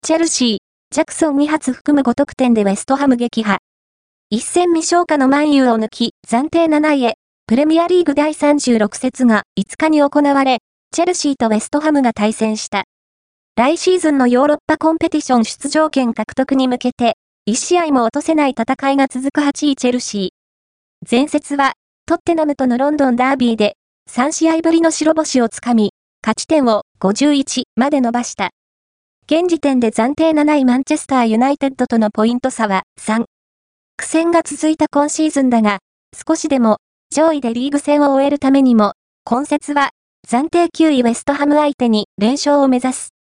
チェルシー、ジャクソン2発含む5得点でウェストハム撃破。一戦未消化のマンユーを抜き、暫定7位へ、プレミアリーグ第36節が5日に行われ、チェルシーとウェストハムが対戦した。来シーズンのヨーロッパコンペティション出場権獲得に向けて、1試合も落とせない戦いが続く8位チェルシー。前節は、トッテナムとのロンドンダービーで、3試合ぶりの白星をつかみ、勝ち点を51まで伸ばした。現時点で暫定7位マンチェスターユナイテッドとのポイント差は3。苦戦が続いた今シーズンだが、少しでも上位でリーグ戦を終えるためにも、今節は暫定9位ウェストハム相手に連勝を目指す。